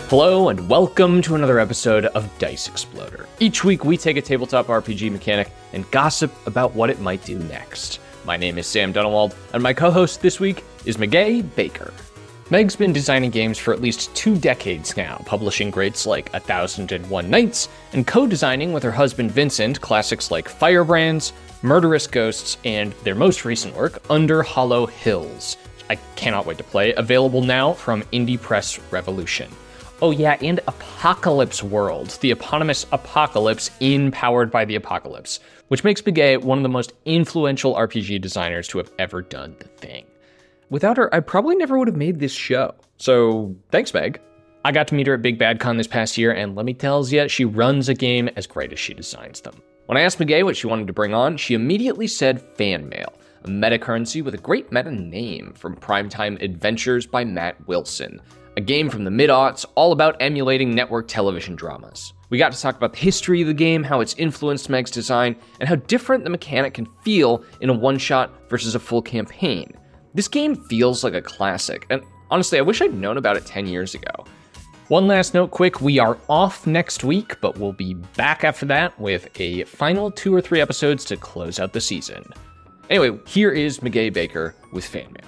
Hello and welcome to another episode of Dice Exploder. Each week we take a tabletop RPG mechanic and gossip about what it might do next. My name is Sam Dunewald, and my co-host this week is Meguey Baker. Meg's been designing games for at least 2 decades now, publishing greats like 1001 Nights, and co-designing with her husband Vincent classics like Firebrands, Murderous Ghosts, and their most recent work, Under Hollow Hills. I cannot wait to play, available now from Indie Press Revolution. Oh yeah, and Apocalypse World, the eponymous Apocalypse in Powered by the Apocalypse, which makes Meguey one of the most influential RPG designers to have ever done the thing. Without her, I probably never would have made this show. So thanks, Meg. I got to meet her at Big Bad Con this past year, and let me tell you, she runs a game as great as she designs them. When I asked Meguey what she wanted to bring on, she immediately said fan mail, a meta currency with a great meta name from Primetime Adventures by Matt Wilson. A game from the mid-aughts all about emulating network television dramas. We got to talk about the history of the game, how it's influenced Meg's design, and how different the mechanic can feel in a one-shot versus a full campaign. This game feels like a classic, and honestly, I wish I'd known about it 10 years ago. One last note quick, we are off next week, but we'll be back after that with a final 2 or 3 episodes to close out the season. Anyway, here is Meguey Baker with fan mail.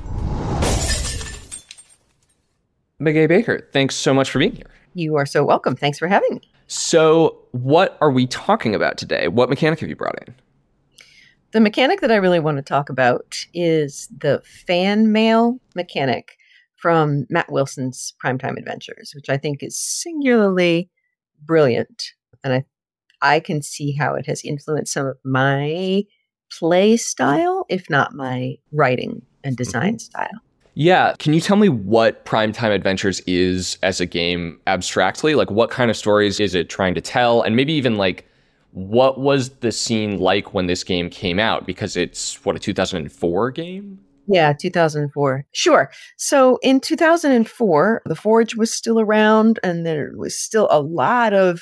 Meguey Baker, thanks so much for being here. You are so welcome. Thanks for having me. So, what are we talking about today? What mechanic have you brought in? The mechanic that I really want to talk about is the fan mail mechanic from Matt Wilson's Primetime Adventures, which I think is singularly brilliant. And I can see how it has influenced some of my play style, if not my writing and design style. Yeah, can you tell me what Primetime Adventures is as a game abstractly? Like, what kind of stories is it trying to tell? And maybe even, like, what was the scene like when this game came out? Because it's, a 2004 game? Yeah, 2004. Sure. So in 2004, the Forge was still around, and there was still a lot of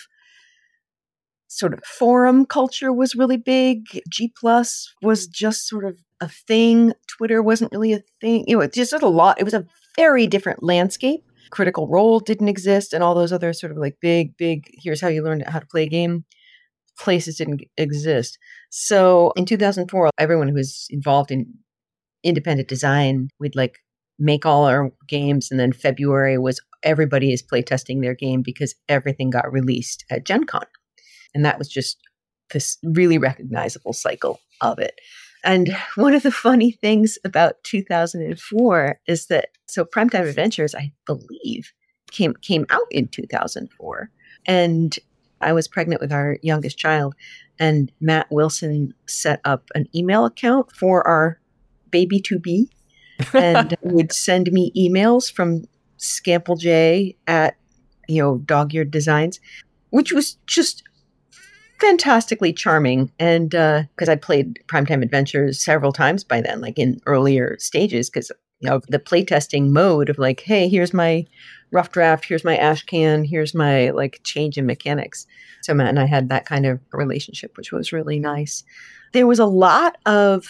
sort of forum culture was really big. G+ was just sort of a thing. Twitter wasn't really a thing. Just a lot. It was a very different landscape. Critical Role didn't exist, and all those other sort of like big, here's how you learn how to play a game places didn't exist. So in 2004, everyone who was involved in independent design, we'd like make all our games, and then February was everybody is playtesting their game because everything got released at Gen Con. And that was just this really recognizable cycle of it. And one of the funny things about 2004 is that, so Primetime Adventures, I believe, came out in 2004. And I was pregnant with our youngest child, and Matt Wilson set up an email account for our baby to be and would send me emails from ScampleJ at, Dog-Eared Designs, which was just fantastically charming. And because I played Primetime Adventures several times by then, like in earlier stages, because of the playtesting mode of like, hey, here's my rough draft, here's my ash can, here's my like change in mechanics. So Matt and I had that kind of relationship, which was really nice. There was a lot of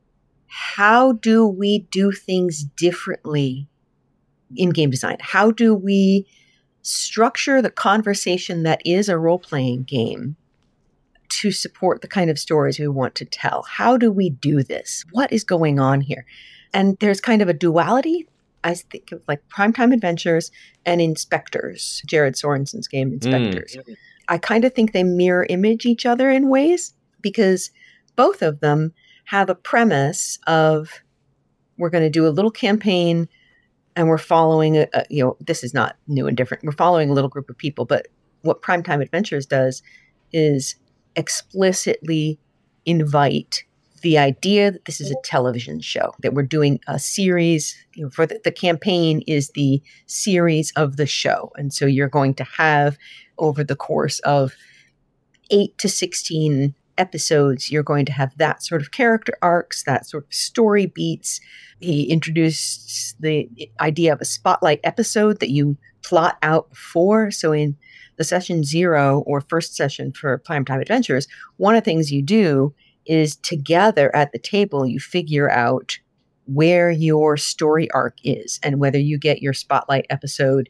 how do we do things differently in game design? How do we structure the conversation that is a role-playing game to support the kind of stories we want to tell? How do we do this? What is going on here? And there's kind of a duality. I think of like Primetime Adventures and Inspectors, Jared Sorensen's game Inspectors. I kind of think they mirror image each other in ways, because both of them have a premise of we're going to do a little campaign and we're following, this is not new and different. We're following a little group of people, but what Primetime Adventures does is explicitly invite the idea that this is a television show, that we're doing a series, for the campaign is the series of the show. And so you're going to have, over the course of 8 to 16 episodes, you're going to have that sort of character arcs, that sort of story beats. He introduced the idea of a spotlight episode that you plot out before. So in the session 0 or first session for Primetime Adventures, one of the things you do is together at the table, you figure out where your story arc is and whether you get your spotlight episode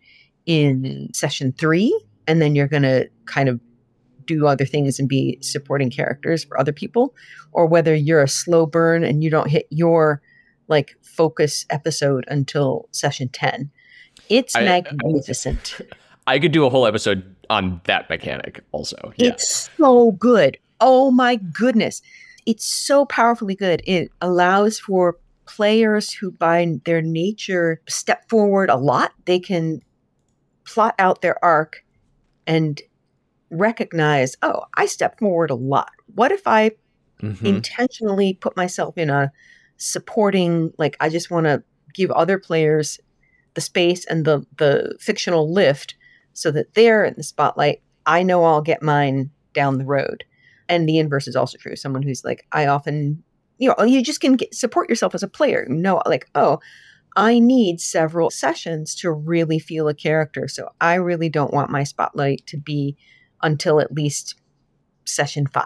in session 3, and then you're going to kind of do other things and be supporting characters for other people, or whether you're a slow burn and you don't hit your like focus episode until session 10. It's magnificent. I could do a whole episode on that mechanic also. Yeah. It's so good. Oh my goodness. It's so powerfully good. It allows for players who by their nature step forward a lot. They can plot out their arc and recognize, oh, I step forward a lot. What if I intentionally put myself in a supporting, like I just want to give other players the space and the fictional lift so that they're in the spotlight. I know I'll get mine down the road. And the inverse is also true. Someone who's like, I often, you just can support yourself as a player. Like, oh, I need several sessions to really feel a character. So I really don't want my spotlight to be until at least session 5.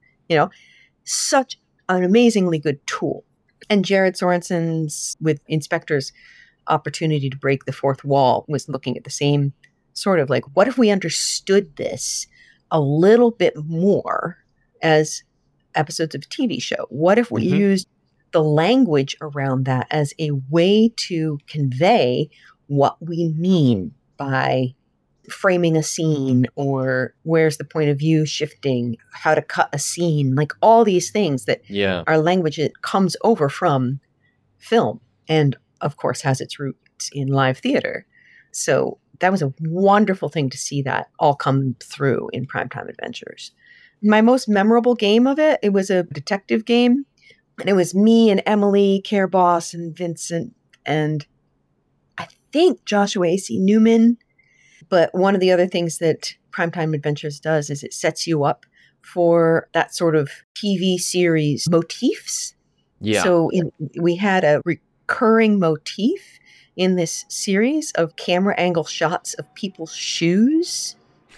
Such an amazingly good tool. And Jared Sorensen's, with Inspector's opportunity to break the fourth wall, was looking at the same sort of like, what if we understood this a little bit more as episodes of a TV show? What if we used the language around that as a way to convey what we mean by framing a scene, or where's the point of view shifting, how to cut a scene, like all these things that are language that comes over from film and of course has its roots in live theater. So that was a wonderful thing to see that all come through in Primetime Adventures. My most memorable game of it was a detective game. And it was me and Emily, Care Boss, and Vincent, and I think Joshua A.C. Newman. But one of the other things that Primetime Adventures does is it sets you up for that sort of TV series motifs. Yeah. So we had a recurring motif in this series of camera angle shots of people's shoes.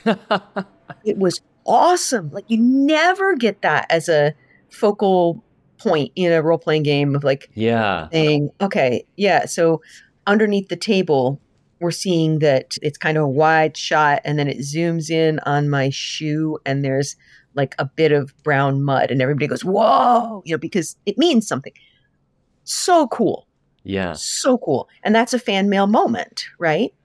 It was awesome. Like, you never get that as a focal point in a role-playing game of like saying, okay, so underneath the table, we're seeing that it's kind of a wide shot and then it zooms in on my shoe and there's like a bit of brown mud and everybody goes, whoa, because it means something. So cool. Yeah. So cool. And that's a fan mail moment, right?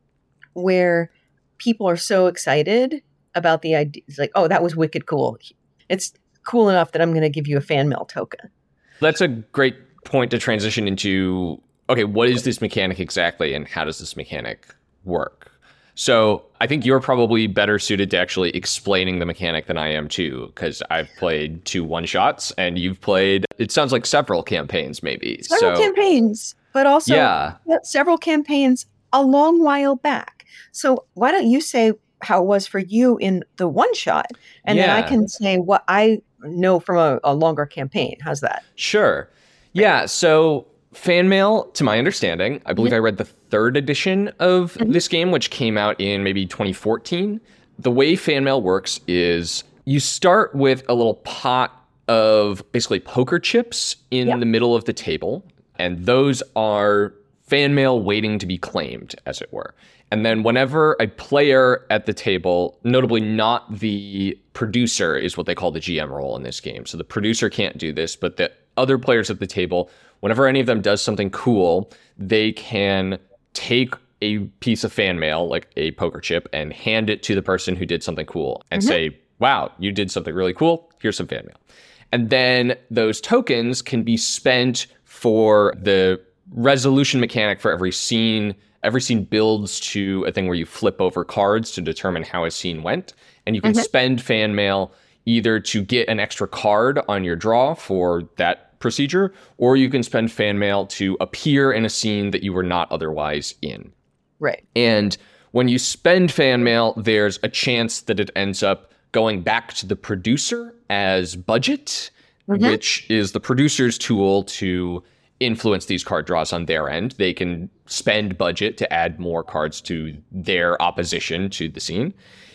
Where people are so excited about the idea. It's like, oh, that was wicked cool. It's cool enough that I'm going to give you a fan mail token. That's a great point to transition into, okay, what is this mechanic exactly and how does this mechanic work? So I think you're probably better suited to actually explaining the mechanic than I am too, because I've played 2 one-shots and you've played, it sounds like several campaigns maybe. Several campaigns, but also several campaigns a long while back. So why don't you say how it was for you in the one-shot, and then I can say what I know from a longer campaign. How's that? Sure. Yeah, so fan mail, to my understanding, I believe I read the 3rd edition of this game, which came out in maybe 2014. The way fan mail works is you start with a little pot of basically poker chips in the middle of the table, and those are fan mail waiting to be claimed, as it were. And then whenever a player at the table, notably not the producer is what they call the GM role in this game. So the producer can't do this, but the other players at the table, whenever any of them does something cool, they can take a piece of fan mail, like a poker chip, and hand it to the person who did something cool and say, wow, you did something really cool. Here's some fan mail. And then those tokens can be spent for the resolution mechanic for every scene. Every scene builds to a thing where you flip over cards to determine how a scene went. And you can spend fan mail either to get an extra card on your draw for that procedure, or you can spend fan mail to appear in a scene that you were not otherwise in. Right. And when you spend fan mail, there's a chance that it ends up going back to the producer as budget, which is the producer's tool to influence these card draws on their end. They can spend budget to add more cards to their opposition to the scene.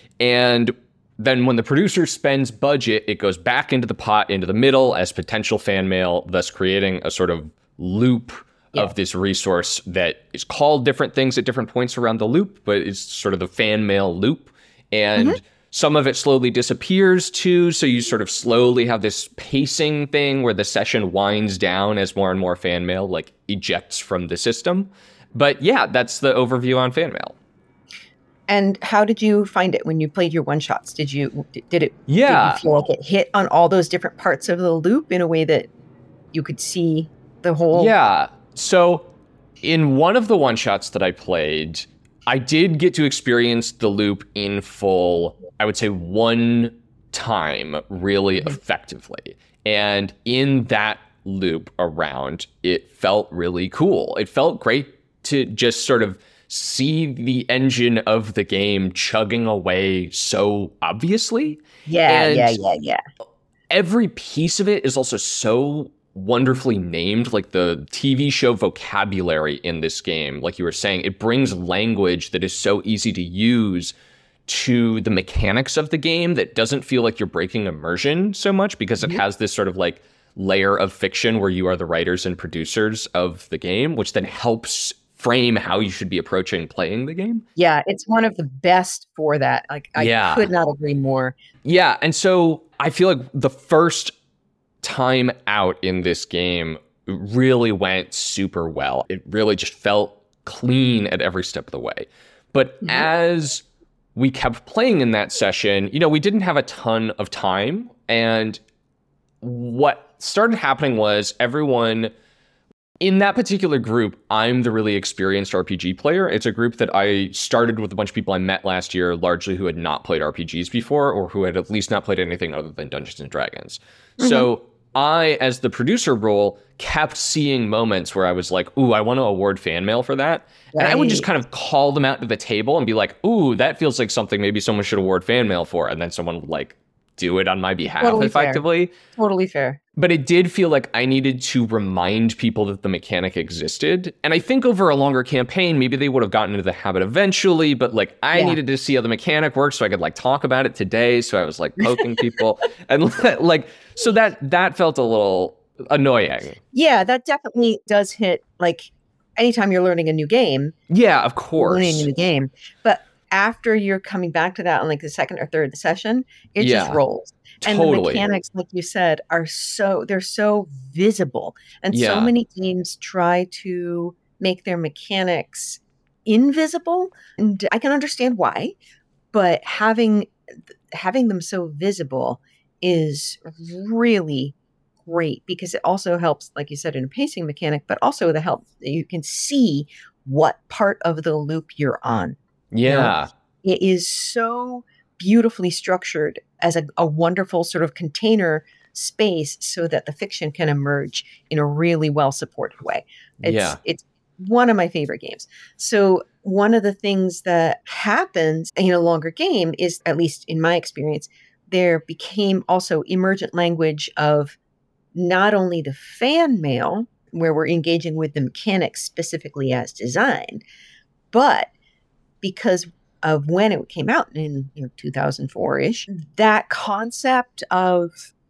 And then when the producer spends budget, it goes back into the pot, into the middle as potential fan mail, thus creating a sort of loop of this resource that is called different things at different points around the loop, but it's sort of the fan mail loop. And some of it slowly disappears too. So you sort of slowly have this pacing thing where the session winds down as more and more fan mail like ejects from the system. But yeah, that's the overview on fan mail. And how did you find it when you played your one shots? Did you feel like it hit on all those different parts of the loop in a way that you could see the whole? Yeah. So in one of the one shots that I played, I did get to experience the loop in full, I would say one time really effectively. And in that loop around, it felt really cool. It felt great to just sort of see the engine of the game chugging away so obviously. Yeah. Every piece of it is also so wonderfully named, like the TV show vocabulary in this game. Like you were saying, it brings language that is so easy to use to the mechanics of the game that doesn't feel like you're breaking immersion so much because it has this sort of like layer of fiction where you are the writers and producers of the game, which then helps frame how you should be approaching playing the game. Yeah, it's one of the best for that. Like, I could not agree more. Yeah, and so I feel like the first time out in this game really went super well. It really just felt clean at every step of the way. But as we kept playing in that session, we didn't have a ton of time. And what started happening was everyone in that particular group, I'm the really experienced RPG player. It's a group that I started with a bunch of people I met last year, largely who had not played RPGs before or who had at least not played anything other than Dungeons and Dragons. So I, as the producer role, kept seeing moments where I was like, ooh, I want to award fan mail for that. Right. And I would just kind of call them out to the table and be like, ooh, that feels like something maybe someone should award fan mail for. And then someone would like do it on my behalf effectively. Totally fair. But it did feel like I needed to remind people that the mechanic existed. And I think over a longer campaign, maybe they would have gotten into the habit eventually, but like I needed to see how the mechanic works so I could like talk about it today. So I was like poking people and like, so that felt a little annoying. Yeah, that definitely does hit like anytime you're learning a new game. Yeah, of course. Learning a new game. But after you're coming back to that on like the second or third session, it just rolls. And the mechanics, like you said, they're so visible. And so many games try to make their mechanics invisible. And I can understand why, but having them so visible is really great because it also helps, like you said, in a pacing mechanic, but also the help that you can see what part of the loop you're on. Yeah. It is so beautifully structured as a wonderful sort of container space so that the fiction can emerge in a really well supported way. It's one of my favorite games. So one of the things that happens in a longer game is, at least in my experience, there became also emergent language of not only the fan mail, where we're engaging with the mechanics specifically as designed, but because of when it came out in 2004-ish, that concept of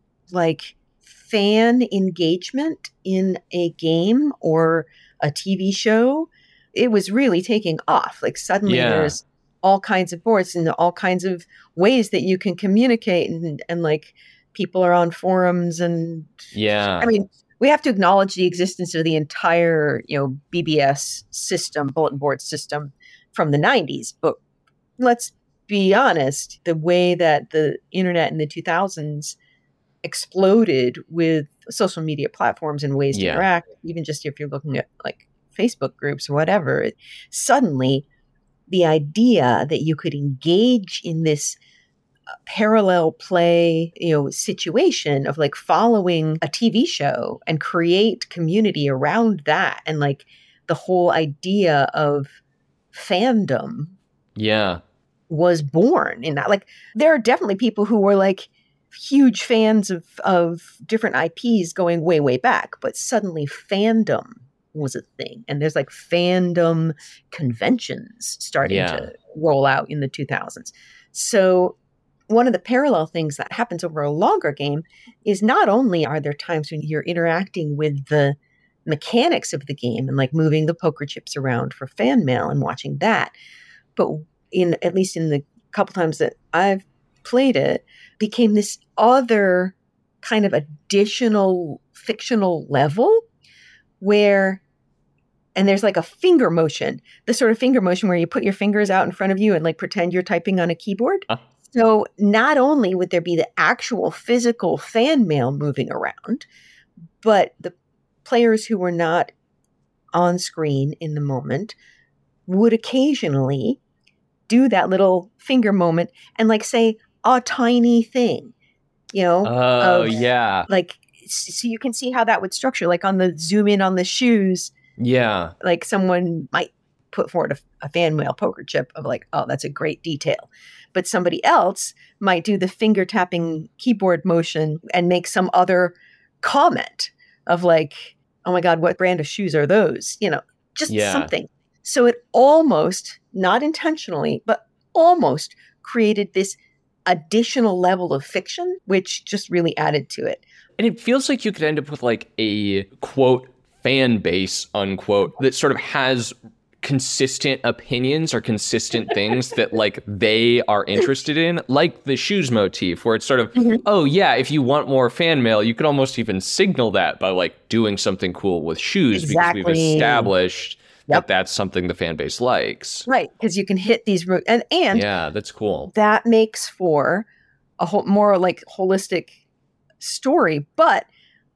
like fan engagement in a game or a TV show, it was really taking off. Like suddenly there's all kinds of boards and all kinds of ways that you can communicate and like people are on forums and I mean, we have to acknowledge the existence of the entire, BBS system, bulletin board system from the 90s, but let's be honest, the way that the internet in the 2000s exploded with social media platforms and ways to interact, even just if you're looking at like Facebook groups or whatever, suddenly the idea that you could engage in this parallel play, situation of like following a TV show and create community around that and like the whole idea of fandom was born in that. Like there are definitely people who were like huge fans of different IPs going way, way back, but suddenly fandom was a thing. And there's like fandom conventions starting to roll out in the 2000s. So one of the parallel things that happens over a longer game is not only are there times when you're interacting with the mechanics of the game and like moving the poker chips around for fan mail and watching that. But at least in the couple times that I've played it, became this other kind of additional fictional level where, and there's like a finger motion, the sort of finger motion where you put your fingers out in front of you and like pretend you're typing on a keyboard. So not only would there be the actual physical fan mail moving around, but the players who were not on screen in the moment would occasionally do that little finger moment and like say a tiny thing, yeah. Like, so you can see how that would structure, like on the zoom in on the shoes. Yeah. Like someone might put forward a fan mail poker chip of like, oh, that's a great detail. But somebody else might do the finger tapping keyboard motion and make some other comment of like, oh my God, what brand of shoes are those? Just something. So it almost, not intentionally, but almost created this additional level of fiction, which just really added to it. And it feels like you could end up with like a quote fan base, unquote, that sort of has consistent opinions or consistent things that like they are interested in, like the shoes motif, where it's sort of, oh yeah, if you want more fan mail, you could almost even signal that by like doing something cool with shoes. Exactly. Because we've established that that's something the fan base likes. Right, because you can hit these and yeah, that's cool. That makes for a more like holistic story. But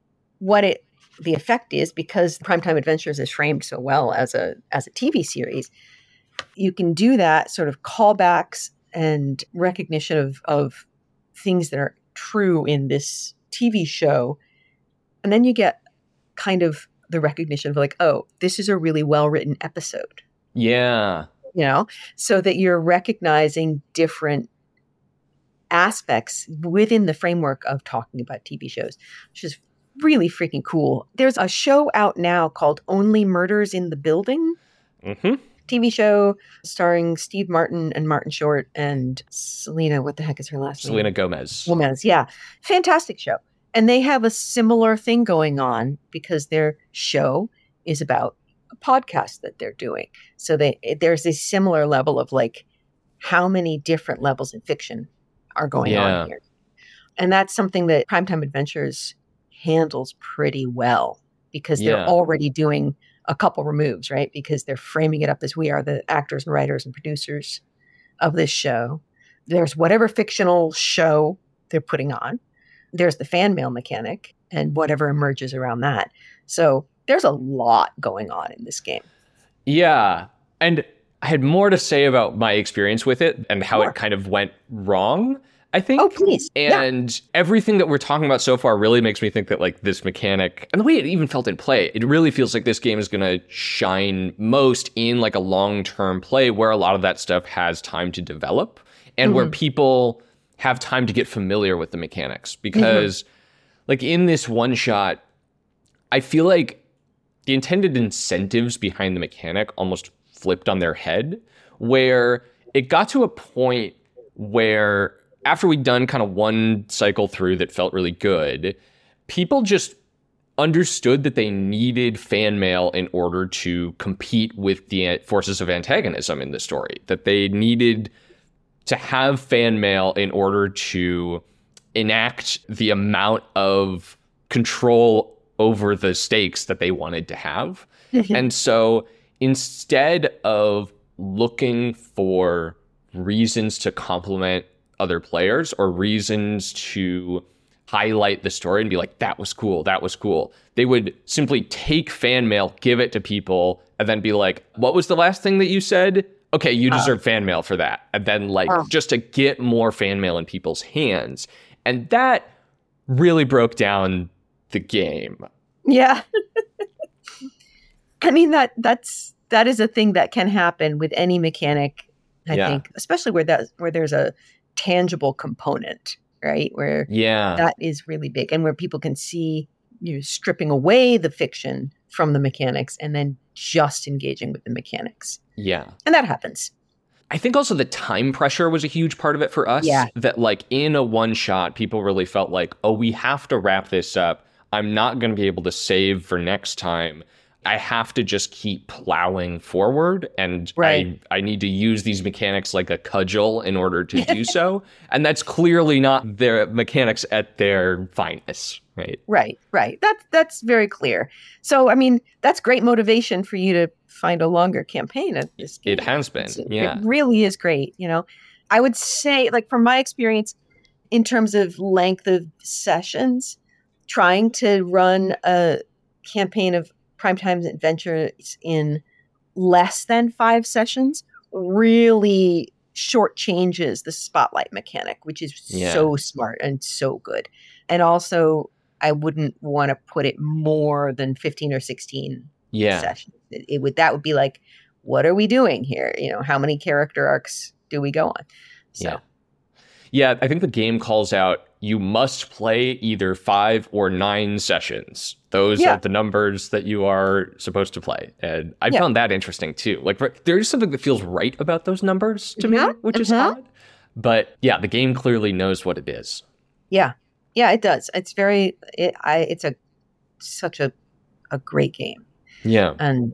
the effect is, because Primetime Adventures is framed so well as a TV series, you can do that sort of callbacks and recognition of things that are true in this TV show, and then you get kind of the recognition of like, oh, this is a really well-written episode. Yeah. So that you're recognizing different aspects within the framework of talking about TV shows, which is really freaking cool. There's a show out now called Only Murders in the Building. TV show starring Steve Martin and Martin Short and Selena, what the heck is her last name? Selena Gomez. Yeah. Fantastic show. And they have a similar thing going on because their show is about a podcast that they're doing. So there's a similar level of like how many different levels in fiction are going on here. And that's something that Primetime Adventures handles pretty well because they're already doing a couple removes, right? Because they're framing it up as we are the actors and writers and producers of this show. There's whatever fictional show they're putting on. There's the fan mail mechanic and whatever emerges around that. So there's a lot going on in this game. Yeah. And I had more to say about my experience with it and how it kind of went wrong, I think. Oh, please. And everything that we're talking about so far really makes me think that like this mechanic and the way it even felt in play, it really feels like this game is going to shine most in like a long-term play where a lot of that stuff has time to develop and where people have time to get familiar with the mechanics. Because like in this one shot, I feel like the intended incentives behind the mechanic almost flipped on their head, where it got to a point where after we'd done kind of one cycle through that felt really good, people just understood that they needed fan mail in order to compete with the forces of antagonism in the story, that they needed to have fan mail in order to enact the amount of control over the stakes that they wanted to have. And so instead of looking for reasons to compliment other players or reasons to highlight the story and be like, that was cool, they would simply take fan mail, give it to people, and then be like, what was the last thing that you said? Okay, you deserve fan mail for that. And then just to get more fan mail in people's hands. And that really broke down the game. Yeah. I mean, that is a thing that can happen with any mechanic, I think, especially where there's a tangible component, right? Where that is really big and where people can see you stripping away the fiction from the mechanics and then just engaging with the mechanics. Yeah. And that happens. I think also the time pressure was a huge part of it for us. Yeah. That like in a one shot, people really felt like, oh, we have to wrap this up. I'm not going to be able to save for next time. I have to just keep plowing forward, and Right. I need to use these mechanics like a cudgel in order to do so. And that's clearly not their mechanics at their finest, right? Right. That's very clear. So, I mean, that's great motivation for you to find a longer campaign of this game. It has been, It really is great. I would say, like, from my experience, in terms of length of sessions, trying to run a campaign of Primetime Adventures in less than 5 sessions really shortchanges the spotlight mechanic, which is so smart and so good. And also, I wouldn't want to put it more than 15 or 16 sessions. That would be like, what are we doing here? How many character arcs do we go on? So. Yeah, I think the game calls out you must play either 5 or 9 sessions. Those are the numbers that you are supposed to play. And I found that interesting too. Like, there is something that feels right about those numbers to me, which is odd. But yeah, the game clearly knows what it is. Yeah, it does. It's such a great game. Yeah. And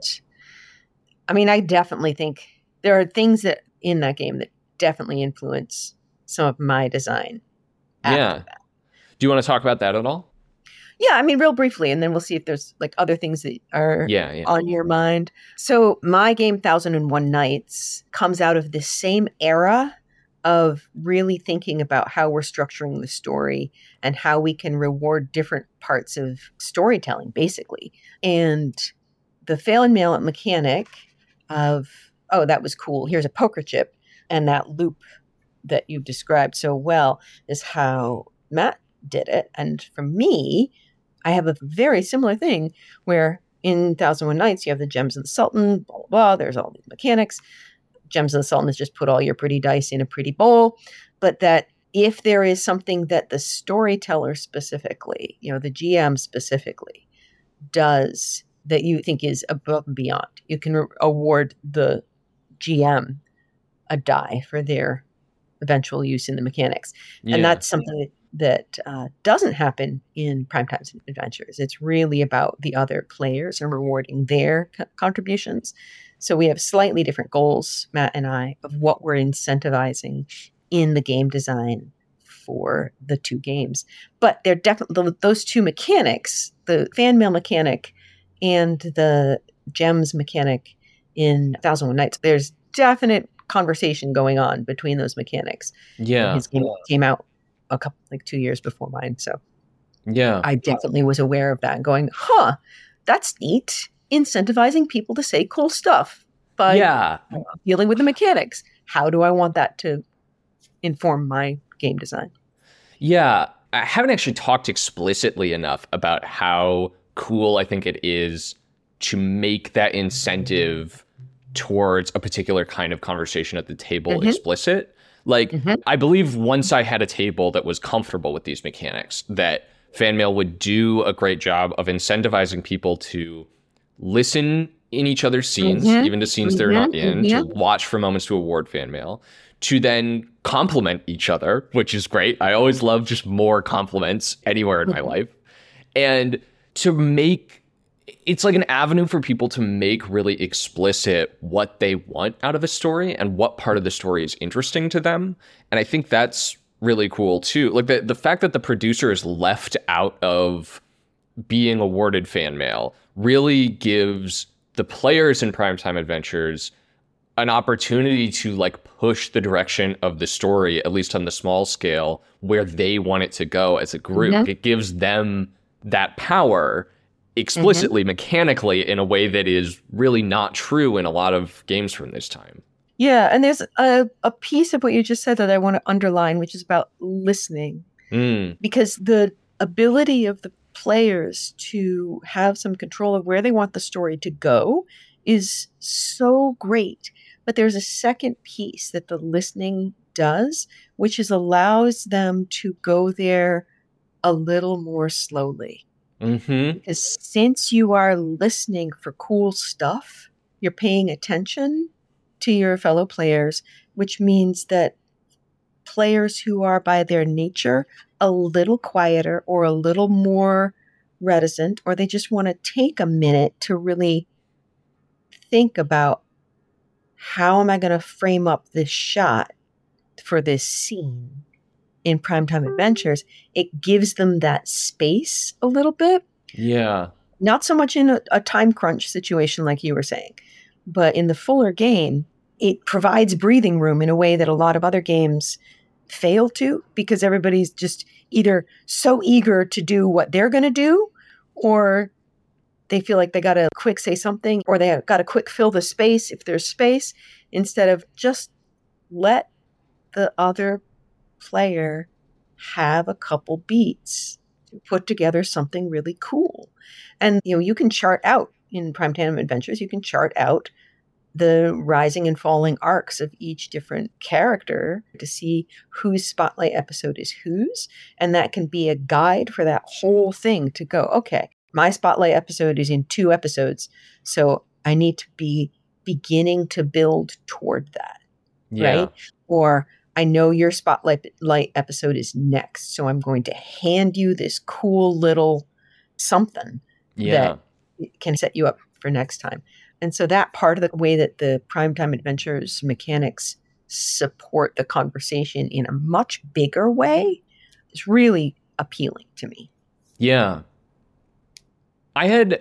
I mean, I definitely think there are things that in that game that definitely influence some of my design. Yeah. Do you want to talk about that at all? Yeah, I mean, real briefly, and then we'll see if there's like other things that are on your mind. So my game 1001 Nights comes out of this same era of really thinking about how we're structuring the story and how we can reward different parts of storytelling, basically. And the fail and mail mechanic of, that was cool, here's a poker chip, and that loop that you described so well is how Matt did it. And for me, I have a very similar thing where in 1001 Nights, you have the Gems of the Sultan, blah, blah, blah. There's all these mechanics. Gems of the Sultan is just put all your pretty dice in a pretty bowl. But that if there is something that the storyteller specifically, the GM specifically does that you think is above and beyond, you can award the GM a die for their eventual use in the mechanics. And that's something that doesn't happen in Primetime Adventures. It's really about the other players and rewarding their contributions. So we have slightly different goals, Matt and I, of what we're incentivizing in the game design for the two games. But they're definitely those two mechanics, the fan mail mechanic and the gems mechanic in 1001 Nights. There's definite conversation going on between those mechanics. Yeah. His game came out 2 years before mine. So yeah, I definitely was aware of that and going, that's neat. Incentivizing people to say cool stuff by dealing with the mechanics. How do I want that to inform my game design? Yeah. I haven't actually talked explicitly enough about how cool I think it is to make that incentive towards a particular kind of conversation at the table explicit. Like, I believe once I had a table that was comfortable with these mechanics, that fan mail would do a great job of incentivizing people to listen in each other's scenes, even to scenes they're not in, to watch for moments to award fan mail, to then compliment each other, which is great. I always love just more compliments anywhere in my life. And to make it's like an avenue for people to make really explicit what they want out of a story and what part of the story is interesting to them. And I think that's really cool too. Like the fact that the producer is left out of being awarded fan mail really gives the players in Primetime Adventures an opportunity to like push the direction of the story, at least on the small scale, where they want it to go as a group. It gives them that power explicitly, mechanically, in a way that is really not true in a lot of games from this time. Yeah, and there's a piece of what you just said that I want to underline, which is about listening. Because the ability of the players to have some control of where they want the story to go is so great. But there's a second piece that the listening does, which is allows them to go there a little more slowly. Because since you are listening for cool stuff, you're paying attention to your fellow players, which means that players who are by their nature a little quieter or a little more reticent, or they just want to take a minute to really think about, how am I going to frame up this shot for this scene in Primetime Adventures, it gives them that space a little bit. Yeah. Not so much in a time crunch situation like you were saying, but in the fuller game, it provides breathing room in a way that a lot of other games fail to, because everybody's just either so eager to do what they're going to do, or they feel like they got to quick say something, or they got to quick fill the space if there's space, instead of just let the other player have a couple beats to put together something really cool. And you can chart out in Primetime Adventures, you can chart out the rising and falling arcs of each different character to see whose spotlight episode is whose. And that can be a guide for that whole thing to go, okay, my spotlight episode is in 2 episodes, so I need to be beginning to build toward that, right? Or I know your spotlight episode is next, so I'm going to hand you this cool little something that can set you up for next time. And so that part of the way that the Primetime Adventures mechanics support the conversation in a much bigger way is really appealing to me. Yeah. I had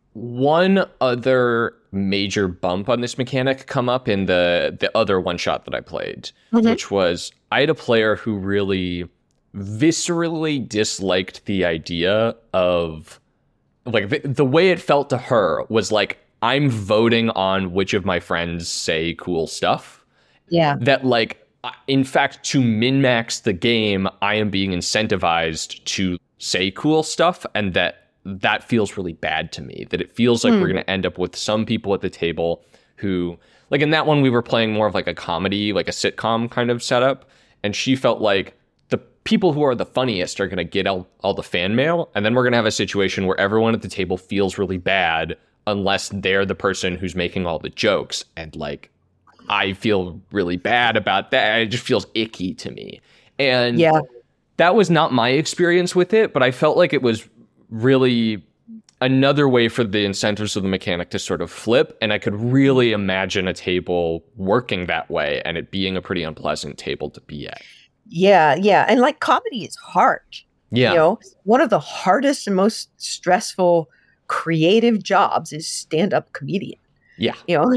one other major bump on this mechanic come up in the other one shot that I played, which was I had a player who really viscerally disliked the idea of, like, the way it felt to her was like, I'm voting on which of my friends say cool stuff. Yeah. That, like, in fact, to min-max the game, I am being incentivized to say cool stuff, and that feels really bad to me, that it feels like we're going to end up with some people at the table who, like in that one, we were playing more of like a comedy, like a sitcom kind of setup. And she felt like the people who are the funniest are going to get all the fan mail. And then we're going to have a situation where everyone at the table feels really bad unless they're the person who's making all the jokes. And like, I feel really bad about that. It just feels icky to me. And that was not my experience with it, but I felt like it was really another way for the incentives of the mechanic to sort of flip. And I could really imagine a table working that way and it being a pretty unpleasant table to be at. Yeah. And like, comedy is hard. Yeah. One of the hardest and most stressful creative jobs is stand-up comedian. Yeah.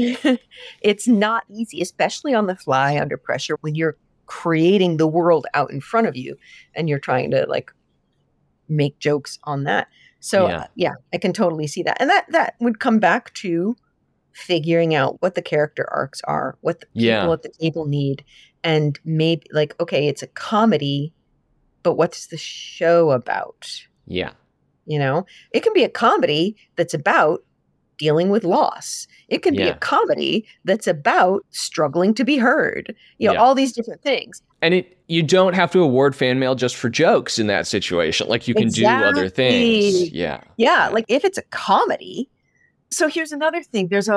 It's not easy, especially on the fly under pressure when you're creating the world out in front of you and you're trying to like make jokes on that. So I can totally see that. And that would come back to figuring out what the character arcs are, what the people at the table need. And maybe like, okay, it's a comedy, but what's the show about? Yeah. It can be a comedy that's about dealing with loss. It can be a comedy that's about struggling to be heard. All these different things. And you don't have to award fan mail just for jokes in that situation. Like you can do other things. Yeah. Yeah. Like if it's a comedy. So here's another thing. There's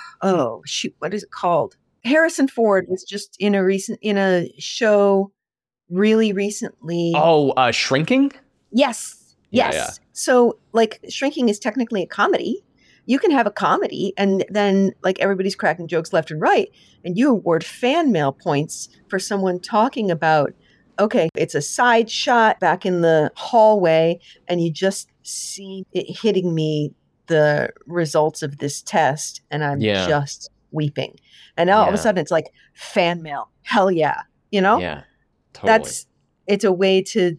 what is it called? Harrison Ford was just in a show really recently. Oh, Shrinking? Yes. Yeah. So like, Shrinking is technically a comedy. You can have a comedy and then like everybody's cracking jokes left and right, and you award fan mail points for someone talking about, okay, it's a side shot back in the hallway and you just see it hitting me, the results of this test, and I'm just weeping. And now all of a sudden it's like fan mail. Hell yeah. Yeah, totally. It's a way to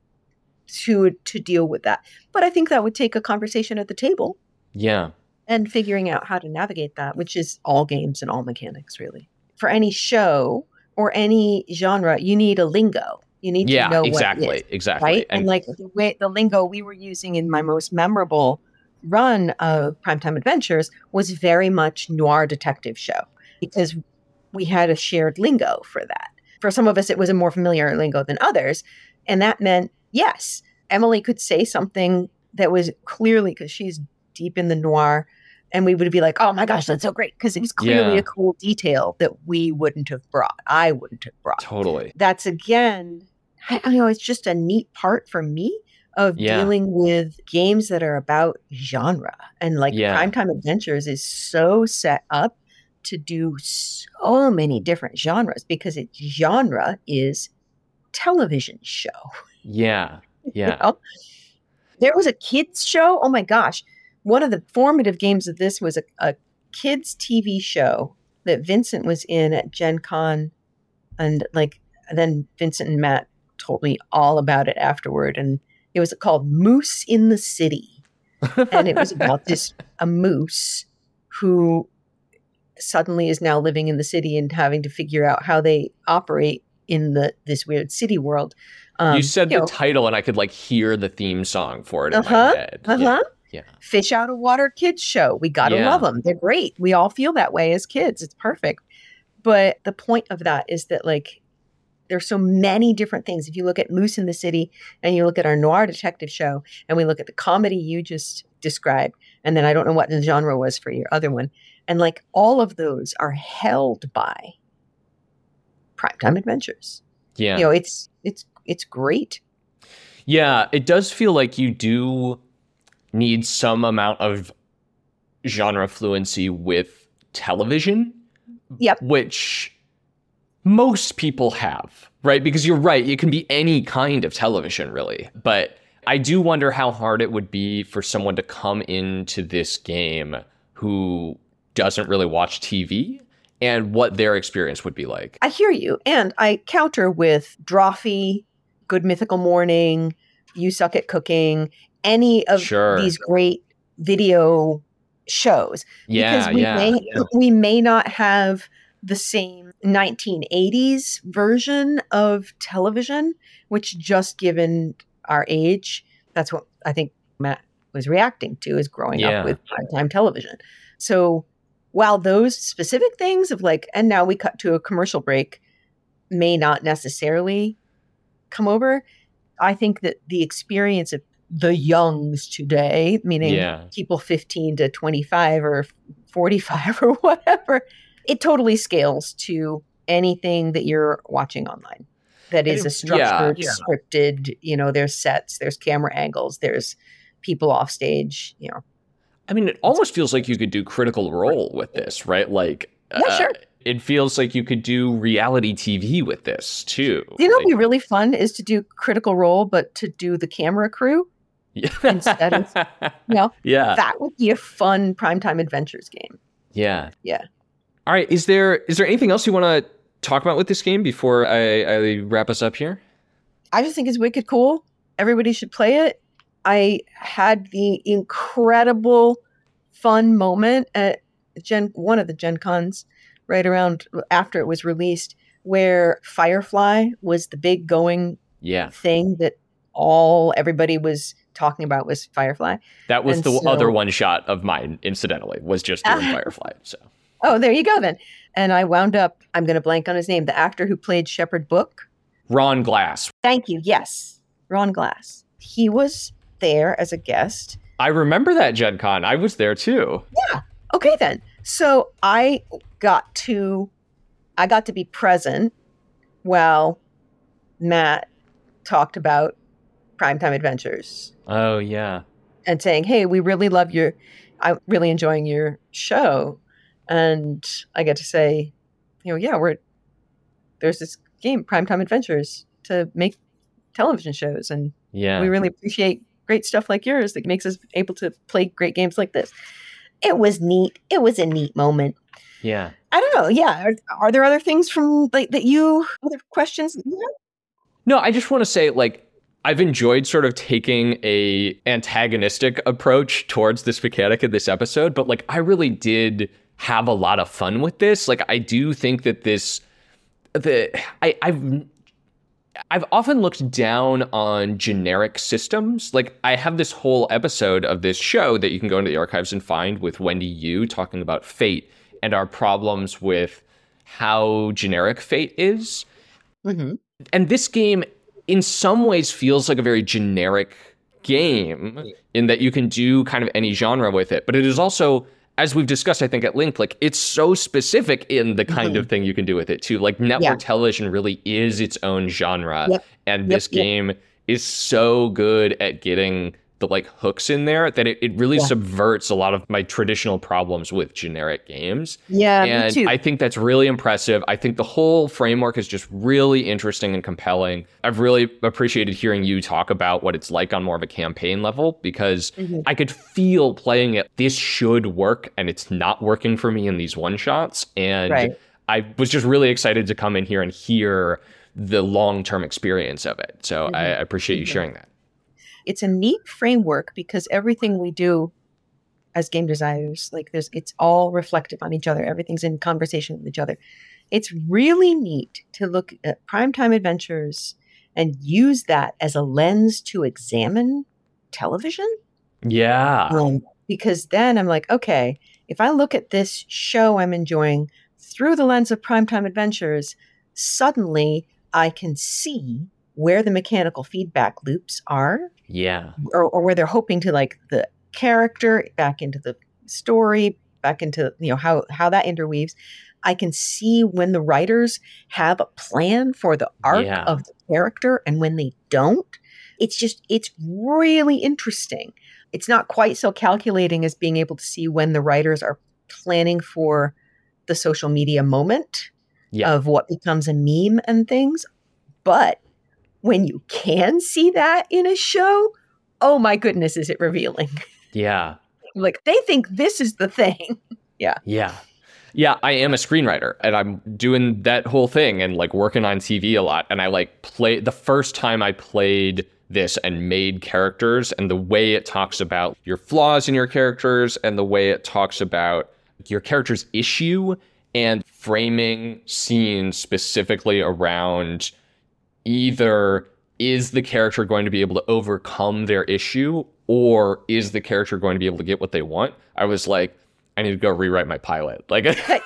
deal with that. But I think that would take a conversation at the table. Yeah. And figuring out how to navigate that, which is all games and all mechanics, really. For any show or any genre, you need a lingo. You need to know exactly, what it is, exactly. right? And like the lingo we were using in my most memorable run of Primetime Adventures was very much noir detective show, because we had a shared lingo for that. For some of us, it was a more familiar lingo than others. And that meant, yes, Emily could say something that was clearly, because she's deep in the noir, and we would be like, oh my gosh, that's so great, because it was clearly a cool detail that we wouldn't have brought. I wouldn't have brought. Totally. That's, again, I don't know, it's just a neat part for me of Yeah. dealing with games that are about genre. And like Yeah. Primetime Adventures is so set up to do so many different genres because its genre is television show. Yeah. You Yeah. know? There was a kids show. Oh my gosh. One of the formative games of this was a kids TV show that Vincent was in at Gen Con. And like, then Vincent and Matt told me all about it afterward. And it was called Moose in the City. And it was about a moose who suddenly is now living in the city and having to figure out how they operate in this weird city world. You said the title and I could like hear the theme song for it in my head. Yeah. Fish out of water kids show. We got to love them. They're great. We all feel that way as kids. It's perfect. But the point of that is that like there's so many different things. If you look at Moose in the City and you look at our noir detective show and we look at the comedy you just described, and then I don't know what the genre was for your other one. And like all of those are held by Primetime Adventures. Yeah. You know, it's great. Yeah, it does feel like you do need some amount of genre fluency with television. Yep. Which most people have, right? Because you're right, it can be any kind of television, really. But I do wonder how hard it would be for someone to come into this game who doesn't really watch TV and what their experience would be like. I hear you. And I counter with Drawfee, Good Mythical Morning, You Suck at Cooking, any of these great video shows. Yeah, because we may not have the same 1980s version of television, which just given our age, that's what I think Matt was reacting to, is growing up with primetime television. So while those specific things of like, and now we cut to a commercial break, may not necessarily come over, I think that the experience of the youngs today, meaning people 15 to 25 or 45 or whatever, it totally scales to anything that you're watching online. That is a structured, scripted, you know, there's sets, there's camera angles, there's people off stage, you know. I mean, it almost feels like you could do Critical Role with this, right? Like, sure. It feels like you could do reality TV with this too. You know, what'd be really fun is to do Critical Role, but to do the camera crew instead of, you know, that would be a fun Primetime Adventures game. Yeah. Yeah. All right. Is there anything else you want to talk about with this game before I wrap us up here? I just think it's wicked cool. Everybody should play it. I had the incredible fun moment at one of the Gen Cons right around after it was released, where Firefly was the big going thing that everybody was talking about was Firefly. That was other one shot of mine, incidentally, was just doing Firefly. So. Oh, there you go then. And I wound up, I'm going to blank on his name, the actor who played Shepard Book. Ron Glass. Thank you. Yes. Ron Glass. He was there as a guest. I remember that Gen Con. I was there too. Yeah. Okay then. So I got to be present while Matt talked about Primetime Adventures. Oh yeah. And saying, hey, I'm really enjoying your show. And I get to say, you know, there's this game, Primetime Adventures, to make television shows. And we really appreciate great stuff like yours that makes us able to play great games like this. It was neat. It was a neat moment. Yeah. I don't know. Yeah. Are there other things from like other questions? No, I just want to say, like, I've enjoyed sort of taking a antagonistic approach towards this mechanic in this episode, but like, I really did have a lot of fun with this. Like, I do think that I've often looked down on generic systems. Like, I have this whole episode of this show that you can go into the archives and find with Wendy Yu talking about Fate and our problems with how generic Fate is. Mm-hmm. And this game, in some ways, feels like a very generic game in that you can do kind of any genre with it. But it is also, as we've discussed, I think at length, like, it's so specific in the kind of thing you can do with it too. Like, network television really is its own genre. And this game is so good at getting the like hooks in there that it really subverts a lot of my traditional problems with generic games. Yeah, and me too. I think that's really impressive. I think the whole framework is just really interesting and compelling. I've really appreciated hearing you talk about what it's like on more of a campaign level, because I could feel playing it, this should work, and it's not working for me in these one-shots. And I was just really excited to come in here and hear the long-term experience of it. So I appreciate you sharing that. It's a neat framework because everything we do as game designers, like it's all reflective on each other. Everything's in conversation with each other. It's really neat to look at Primetime Adventures and use that as a lens to examine television. Yeah. Because then I'm like, okay, if I look at this show I'm enjoying through the lens of Primetime Adventures, suddenly I can see where the mechanical feedback loops are. Yeah. Or where they're hoping to like the character back into the story, back into, how that interweaves. I can see when the writers have a plan for the arc of the character and when they don't. It's really interesting. It's not quite so calculating as being able to see when the writers are planning for the social media moment of what becomes a meme and things. But when you can see that in a show, oh my goodness, is it revealing? Yeah. Like, they think this is the thing. Yeah. Yeah. Yeah, I am a screenwriter and I'm doing that whole thing and like working on TV a lot. And I like the first time I played this and made characters, and the way it talks about your flaws in your characters and the way it talks about your character's issue and framing scenes specifically around either is the character going to be able to overcome their issue, or is the character going to be able to get what they want? I was like, I need to go rewrite my pilot. Like,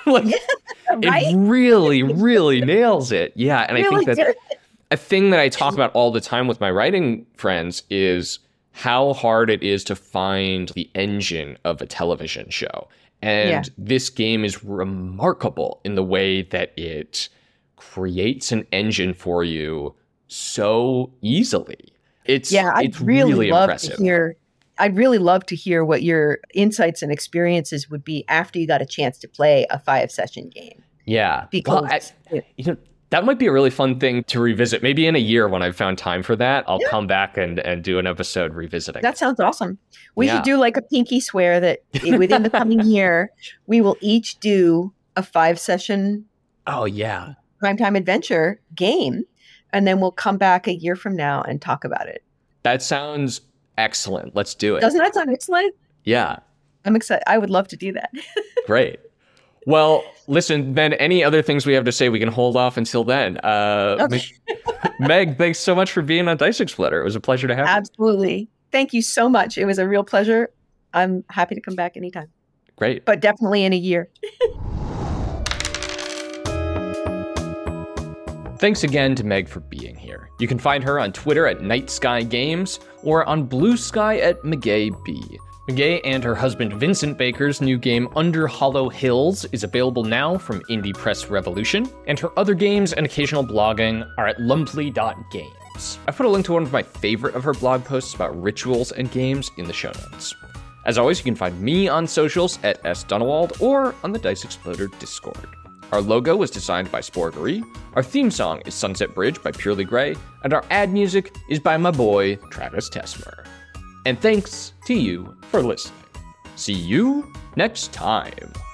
it really, really nails it. Yeah. And really I think that a thing that I talk about all the time with my writing friends is how hard it is to find the engine of a television show. And this game is remarkable in the way that it creates an engine for you so easily. It's really impressive. I'd really love to hear what your insights and experiences would be after you got a chance to play a 5-session game. Yeah. Because that might be a really fun thing to revisit. Maybe in a year when I've found time for that, I'll come back and do an episode revisiting. That sounds awesome. We should do like a pinky swear that within the coming year, we will each do a 5-session Primetime Adventure game. And then we'll come back a year from now and talk about it. That sounds excellent. Let's do it. Doesn't that sound excellent? Yeah. I'm excited. I would love to do that. Great. Well, listen, Ben, any other things we have to say, we can hold off until then. Okay. Meg, thanks so much for being on Dice Exploder. It was a pleasure to have you. Absolutely. Thank you so much. It was a real pleasure. I'm happy to come back anytime. Great. But definitely in a year. Thanks again to Meg for being here. You can find her on Twitter at Night Sky Games or on Blue Sky at McGay B. McGay and her husband Vincent Baker's new game Under Hollow Hills is available now from Indie Press Revolution, and her other games and occasional blogging are at lumply.games. I've put a link to one of my favorite of her blog posts about rituals and games in the show notes. As always, you can find me on socials at @sdunwald or on the Dice Exploder Discord. Our logo was designed by Sporgery, our theme song is Sunset Bridge by Purely Grey, and our ad music is by my boy, Travis Tesmer. And thanks to you for listening. See you next time.